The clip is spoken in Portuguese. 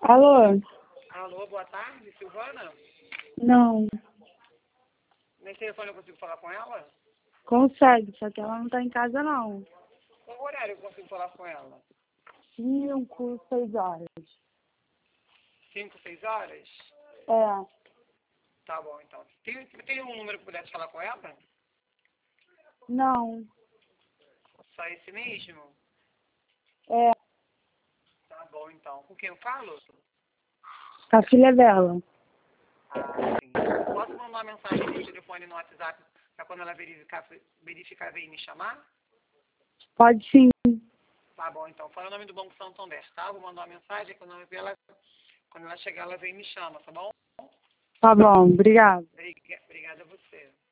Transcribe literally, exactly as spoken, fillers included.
Alô? Alô, boa tarde, Silvana? Não. Nesse telefone eu consigo falar com ela? Consegue, só que ela não tá em casa não. Qual horário eu consigo falar com ela? Cinco, seis horas. Cinco, seis horas? É. Tá bom, então. Tem, tem um número que pudesse falar com ela? Não. Só esse mesmo? É. Tá bom, então. Com quem eu falo? Com a filha dela. Ah, sim. Posso mandar uma mensagem no telefone no WhatsApp para quando ela verificar, verificar vir me chamar? Pode sim. Tá bom, então. Fala o nome do Banco Santander, tá? Vou mandar uma mensagem, quando ela, ela, quando ela chegar, ela vem e me chama, tá bom? Tá bom, obrigado. Obrigada a você.